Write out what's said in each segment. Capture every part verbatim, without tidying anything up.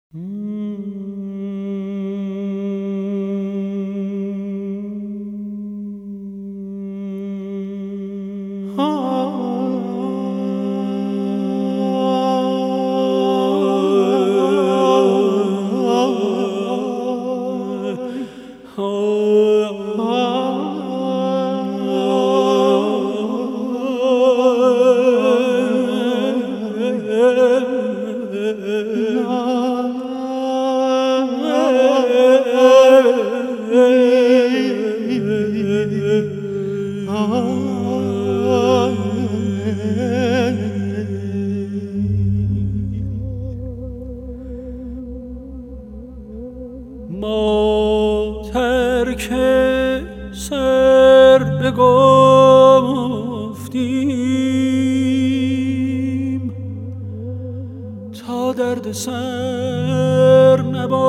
ما ترک سر بگفتیم تا درد سر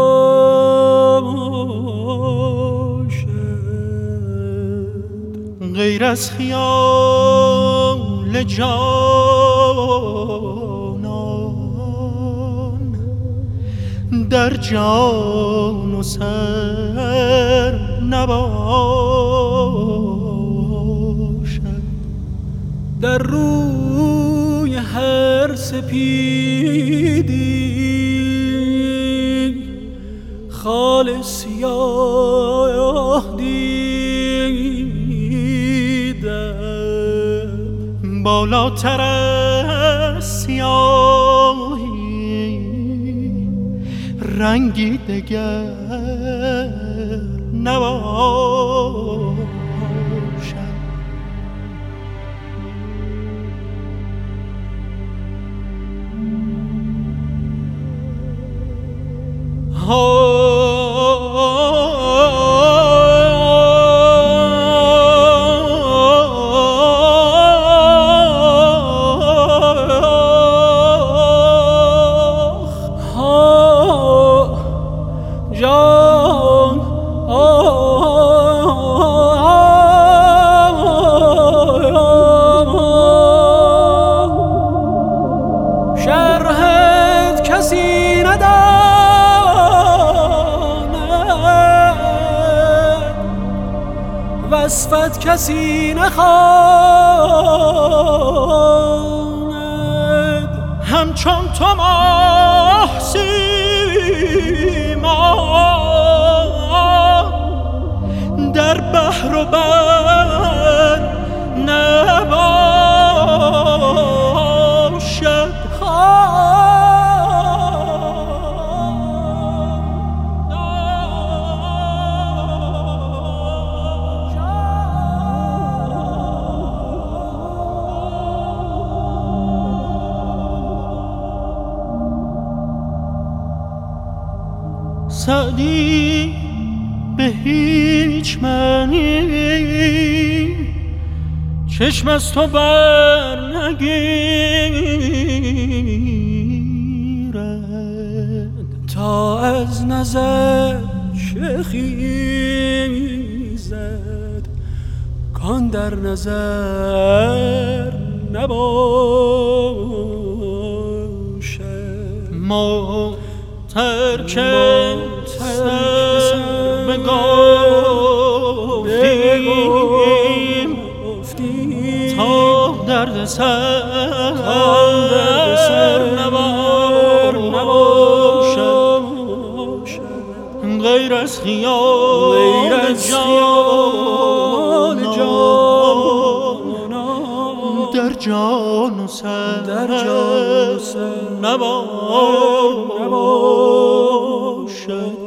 نباشد، غیر از خیال جانان در جان و سر نباشد. در روی هر سپیدی خال سیاه دیدم، بالاتر از سیاهی رنگی دگر نباشد. شرحت کسی نداند، وصفت کسی نخواند، همچون تو ماه سیما در بحر و بر نباشد. سعدی به هیچ معنی چشم از تو بر نگیرد، تا از نظر چه خیزد کان در نظر نباشد. ما ترک سر بگفتیم تا درد سر نباشد، غیر از خیال جان در جان و سر نباشد.